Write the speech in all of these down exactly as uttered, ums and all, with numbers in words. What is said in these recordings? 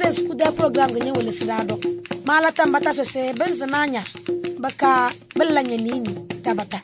skuda program ganyen wala sidado mala tambata se benzinanya baka bellanya nini tabata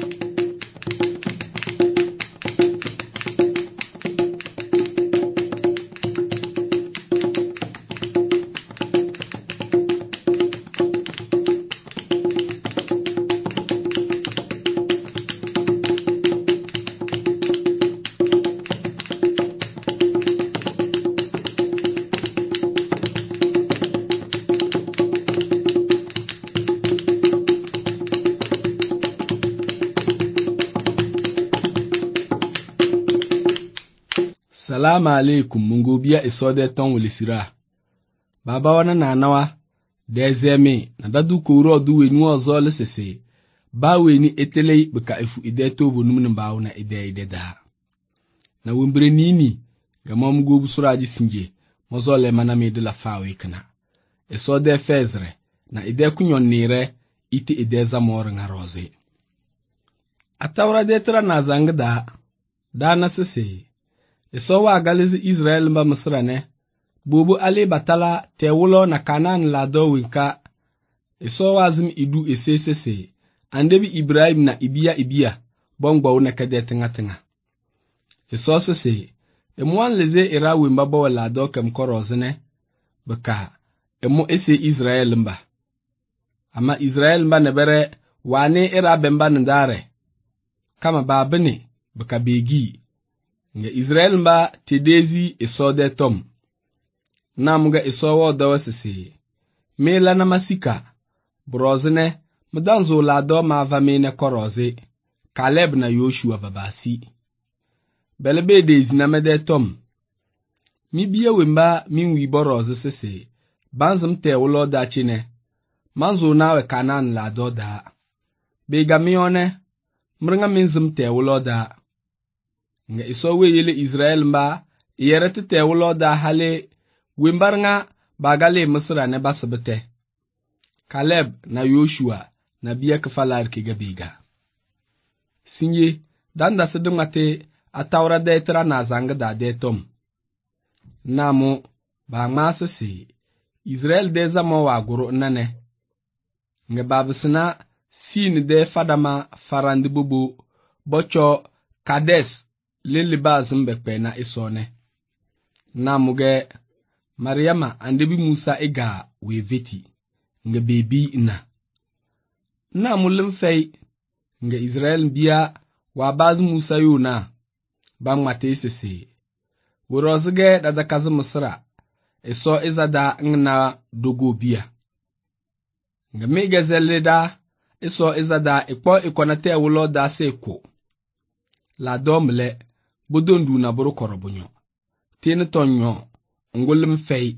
Salamu alaikum mungu biya isode ton wulisira. Baba wana na anawa dezeme na dadu kuro duwe nu ozo lesese. Bawe ni etele beka ifu ide tobo numni bawo na ide ide da. Na wimbre nini gama mungu busuraji sinje mozo le maname de la fawe kana. Isode fezre na ide kunyon nire iti ide zamor nga roze. Atawra detra na zangda da na sese. Eso wa galizi Israel mba Misrane, bubu ali batala tewulo na Kanan la do winka. Eso wa zim idu esesese, andebi Ibrahim na ibia ibia, bongba una kade tinga tinga. Eso sese, emuan leze ira wimba bawa la do kem korozene, baka, emu ese Israel mba. Ama Israel mba nebere, wane ira bemba ndare, kama babini, baka begi. Nga Israel mba tedezi eso de tom. Namuga eso wa dawa sisi. Mela na masika. Brozene, mdanzo la do ma vamene koroze. Kaleb na Yoshua babasi. Belebe dezi na mede tom. Mi biya wimba minwi boroze sisi. Banzim te ulo da chine. Manzo nawe Kanan la do da. Bega mione. Mringa minzim te ulo da. Nga isowe yele Israel mba yerete te wulo da hale wimbar nga bagale Misra ne basabete. Kaleb na Yoshua na biya kafalar ke gabiga. Sinye danda sedumate atawra detra na zanga da detom. Namu ba ngmasa si Israel de zama wa guru nane. Nga babisina sin de fadama farandi bubu bocho Kades lili bazim bekpe na isone. Namuge Mariama andebi Musa ega weveti nga bebi ina. Namulim fei nga Israel biya wa baz Musa yuna bang mate sese. Wurozige dadakazi Misra iso izada ngna dogo biya. Nga mege zelida iso izada ikpo ikonate wulo da seko. La domle bodondu na buru korobunyo. Tene tonyo ngulim fei.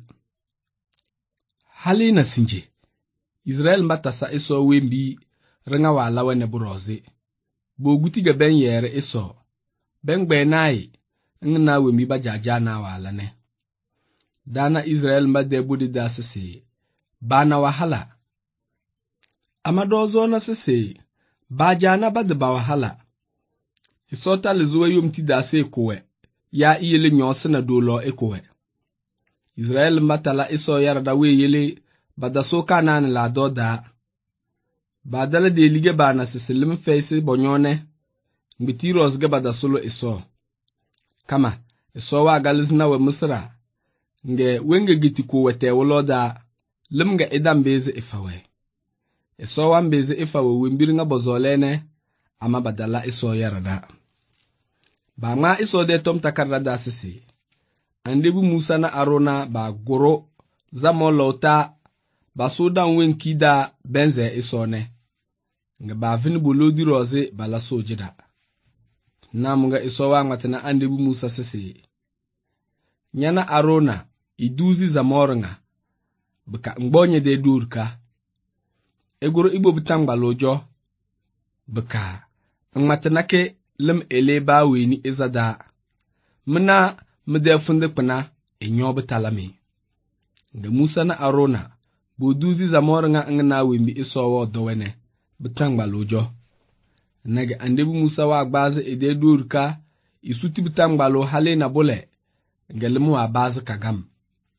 Hali na sinje. Israel mbatasa iso wembi renga wala wene buroze. Boguti ga ben yere iso. Ben gbenai ngna wembi bajaja na wala ne. Dana Israel mbade budi da sisi. Bana wahala. Amadozo na sisi. Bajana badba wahala. Isota lizuwe yumti dase ekowe. Ya iyele nyonsi na dolo ekowe. Israel mbatala iso yarada we yele badaso Kanan la doda. Badala de lige bana sisilim feisi bonyone. Mbiti rozge badasolo iso. Kama, iso wa galizna we Misra. Nge wenge gitiko wete woloda. Limga idam beze ifawe. Iso wa mbeze ifawe wimbiri nga bozolene. Ama badala iso yarada. Ba ma iso de tom takarda da sisi. Andebu Musa na Arona ba goro zamo lota ba sodan wenki da benze iso ne. Nga ba vini bolodi roze bala sojida. Namunga iso wa ngatina andebu Musa sisi. Nyana Arona iduzi zamor nga. Bika ngbonye de durka. Egoro ibo bitangba lojo. Bika ngmatinake lim ele ba weni izada. Mna mdefunde pana enyo betalami. Nga Musa na Arona boduzi zamor nga ngna wembi isowo dowene bitangba lojo. Nage andebu Musa wa agbaze ede durka isuti bitangba lo hale na bole. Nga limu wa baze kagam.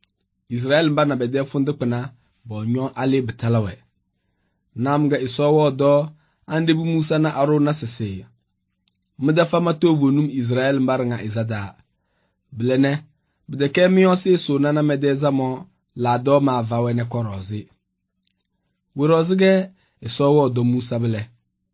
Israel mba na bede funde pana bo nyon ale betalawe. Namga isowo do ande bu Musa na Arona sese. Mda fama tobu num Israel mbar nga izada. Blene, bide ke miyon se so nana mede zamo la do ma vawene korozi. Wirozige isowo do Musa bile.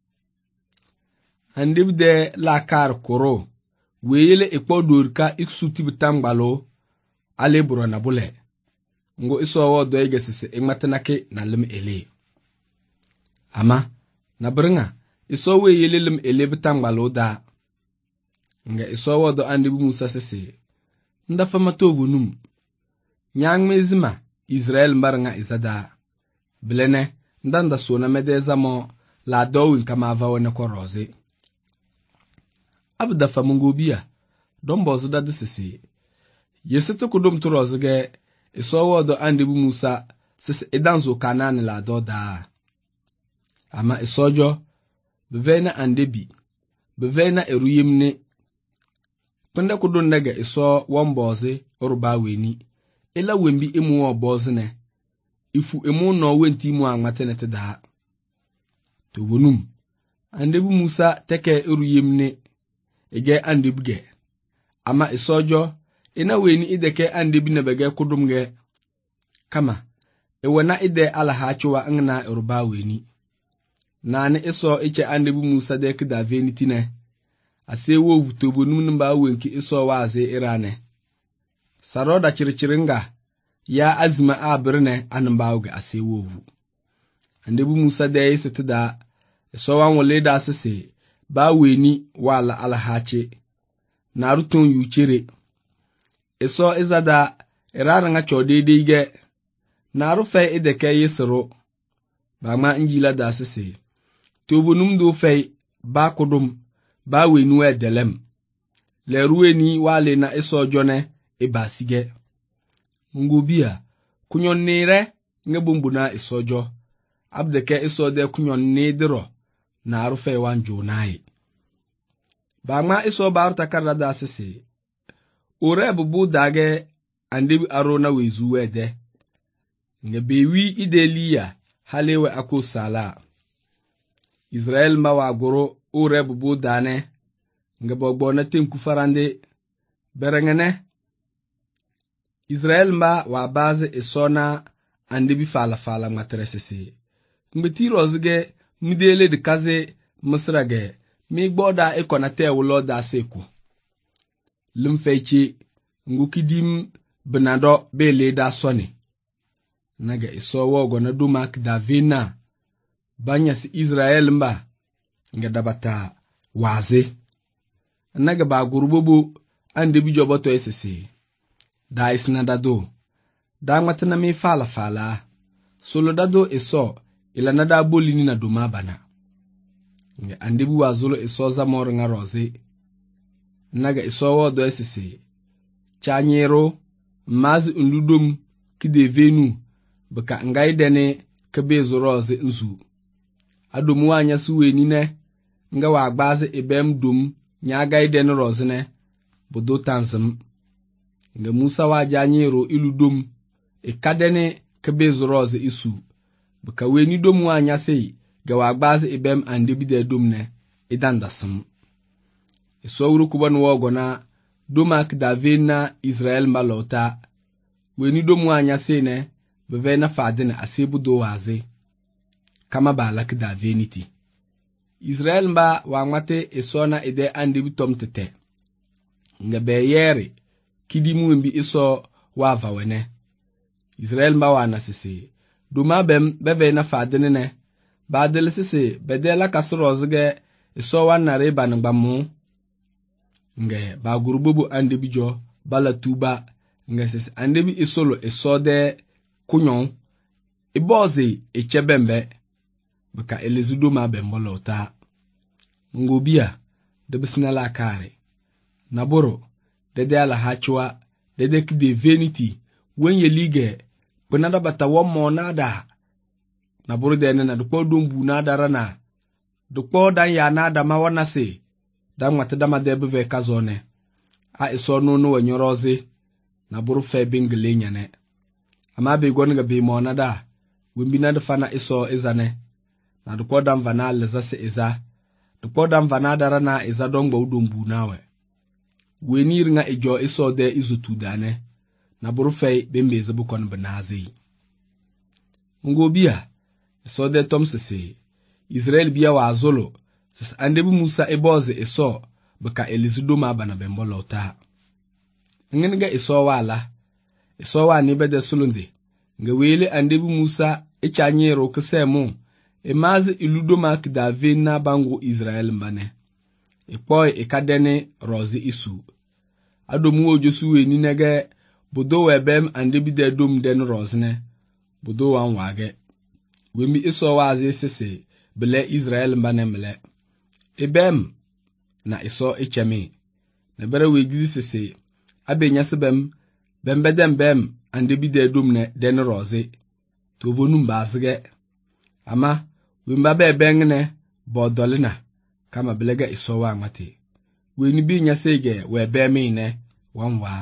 Ande bide la kar koro, weyele ikpo durka iksuti bitangbalo ale buro na bule. Ngo isowo do ege sese ingmatanake na lim ele. Ama, na bringa, isowo yele lim ele bitangbalo da. Nga isowo do ande bu Musa sese. Nda fama tobu num. Nyang mezima, Israel mbar nga izada. Bilene, ndanda sona mede zamo la dowin kama vawene korozi. Abda famungo biya, don bozda de sese. Yesete kudum turozige, isowo do ande bu Musa sese edanzo kanani la do da. Ama isojo, bevena andebi, bevena eruyimne. Pende kudun nega iso wambozi oruba weni, ila wembi imu wabozi ne, ifu imu no wenti imu angmatene te da. Tubunum, andebu Musa teke eruyimne, ege andebge. Ama isojo, ina weni ideke andebi nebege kudumge. Kama, iwana ide alahachiwa ngna oruba weni. Nani iso iche andebu Musa deke da veni tine. Ase wo vutobo num mba wenki iso waze irane. Saroda chirichiringa ya azima abirne anmbawga ase wo vu. Andebu Musa de isitida iso wan wole da sese ba weni wala alhache. Narutun yuchere. Iso izada irara nga chodedige. Narufe ideke yisiro. Bama njila da sese. Tobo num do fe ba kudum. Ba wenu edelem. Le ruweni wale na iso jone ebasige. Mungubia, kunyon nere nge bumbuna iso jo. Abdeke iso de kunyon nediro na arufe wanjo nai. Ba ma iso ba aruta karada sisi. Ure bubu dage andebi Arona wezu wede. Nge bewi ideliya halewe ako sala. Israel ma wagoro ure bubu dane, nga bogbo na tenku farande, berengene. Israel mba wa baze isona andebi fala fala matresese. Mbeti rozge midele de kaze musrage, mi gboda ekona te wulo da seku. Lumfechi ngukidim benado bele da soni. Naga iso wogo na dumak da vina, banyas Israel mba, nga dabata waze. Naga ba gurubobo ande bi joboto esese. Da isna dado. Da matana me fala fala. Solo dado eso ila nada bolini na duma bana. Nga ande bi wazolo eso za mor nga roze. Naga eso wodo esese. Chanyero mazi unludum kide venu baka ngai dene kabezo roze nzu. Adomu anya suweni ne nga wa agbaze ebem dum nya gaide no rozene bodo tanzim. Nga Musa wa janyero iludum e kadene kabezo roze isu baka weni dom anya sei ga wa agbaze ebem andebi de dum ne idandasum. Iso wuru kuban wogo na domak davena Israel malota weni dom anya sei ne bevena fadene asebu do waze kama balak daveniti. Israel mba wangmate isona ide andi bitom tete. Nga beyere kidimu mbi iso wava wene. Israel mba wana sisi. Duma bem bebe na fadene ne. Badele sisi bedela kasurozge iso wana reba ngbamu. Nga ba gurububu andi bijo bala tuba. Nga sisi andi bi isolo iso de kunyon. Ibozi ichebembe. Baka elezudo ma bembolo ta. Ngobia, debisina la kare. Naboro, dede ala hachwa, dede kide veniti, wenye lige, penada bata wamo nada. Naboro dene na dukpo dumbu nada rana. Dukpo dan ya nada mawana se, dan matadama debe ve kazone. A iso nono wenyoroze, naboro fe bingile nyane. ama be gon ga be mo na da wimbi na da fana iso izane na do kodam vana leza se iza do kodam vana dara na iza don gbo dombu nawe wenir nga ijo iso de izutu dane na burufei bembe zabu kon banazi ngo biya iso de tom sese Israel biya wa azolo sis andebu Musa eboze iso baka elizudo ma bana bembolo ta ngenga iso wala iso wa ni bede sulunde nga wele andebu Musa echanyero kesemu emazi iludo mak David na bango Israel mbane ipoi ikadene rozi isu adomu ojosu we ni nege bodo webem andebi de dom den rozne bodo wan wage wemi iso wazi sese bele Israel mbane mele ebem na iso echemi na bere we gizi sese abenya sebem bembedem bem andebi de dom ne den rozi to bonum basge ama wimba be bengne bodolina kama belega iso wa mate weni bi nya sege we be me ne wanwa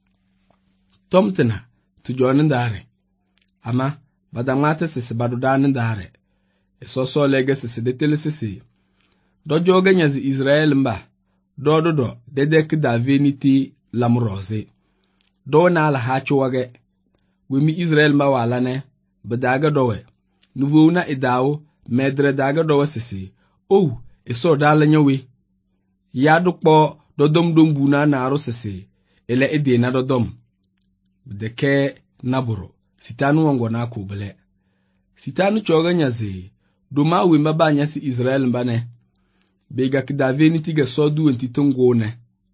tomtena tu jonin dare ama badamata sese badudan dare iso so lege sese de tele sese do joga nyazi Israel mba do do do dedek daveniti lamroze do na la ha chuwage wemi Israel mba wala ne badaga dowe nuvu na idawo medre daga dowe sese oh iso dala nyawe yadu kpo dodom dombu na naru sese ele ede na dodom deke naburo sitanu wango na kubele sitanu choga nyaze duma we mabanya si Israel mbane bega kidaveni tiga sodu entitongo ne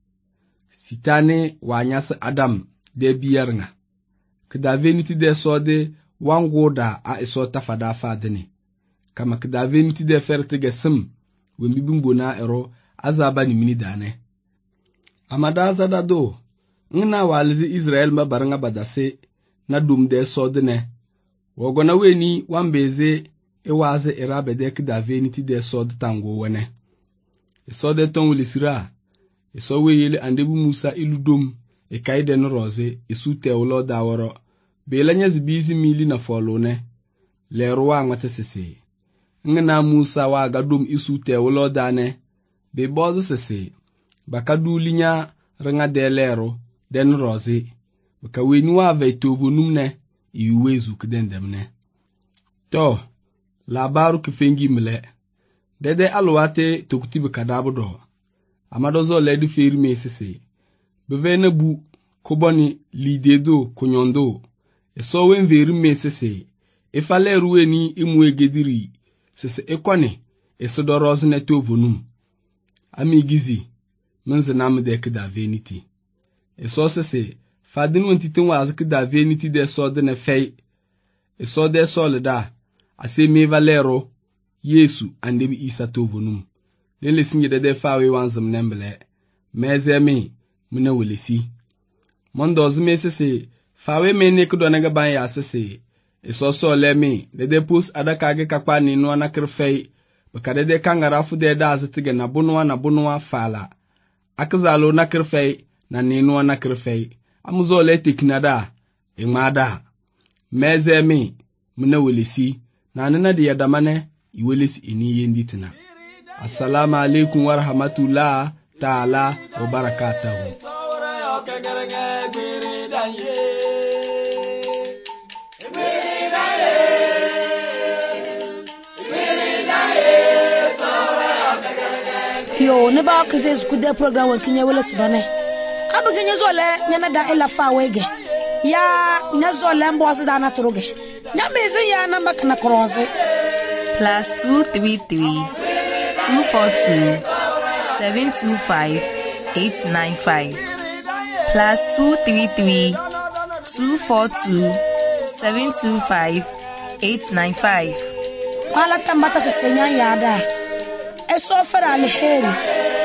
sitane wanyasa Adam de biyarnga kidaveni ti de sode wango da a iso tafada fadene kama kidaveni ti de ferte gesem we mbibumbo na ero azaba ni mini dane amada zada do ngna walizi Israel mabaranga badase na dum de sodne wogona weni wambeze ewaze erabede kidaveni ti de sod tango wene isode ton wilisira iso weyele andebu Musa iludum e kaide no roze isute ulo daworo belanya zibizi mili na folone leruwa ngate sese ngna Musa wa gadum isute ulo dane be bozo sese bakadu linya ranga de lero den roze baka weni wa veitobu numne iwezu kdendemne to labaru kifengi mle dede alwate tokutibe kadabudo amadozo ledu ferme sese bevene bu koboni lidedo kunyondo eso wen verme sese efale ruweni imwegediri sese ekone eso dorozne tovunum amigizi menze namde kdaveniti eso sese fadin wontitin wazu kdaveniti de sodne fei eso de solda ase me valero Yesu andebi Isa tovunum lele sinye de fawe wanzum nembele mezemi muna welesi mondo zume sese fawe me ne kudo naga ban ya sese eso so lemi de pus adaka ge kakpa ni no na krfei bakade de kangara fu de da azitige na bunwa na bunwa fala akzalo na krfei na ni no na krfei amuzo le tiknada imada mezemi muna welesi na nana de yadamane iwelesi ini yenditina. Assalamu alaikum wa rahmatullah ta'ala wa barakatuhu. Yo ne ba ka zai su da program wa kinya wala su bane abu kinya zo le nyana da ila fa wege ya nyazo le mbo asu da na turuge nya mezi ya na makna croze plus two three three two four two seven two five eight nine five plus two three three two four two seven two five eight nine five wala tambata se senya yada eso fara alheri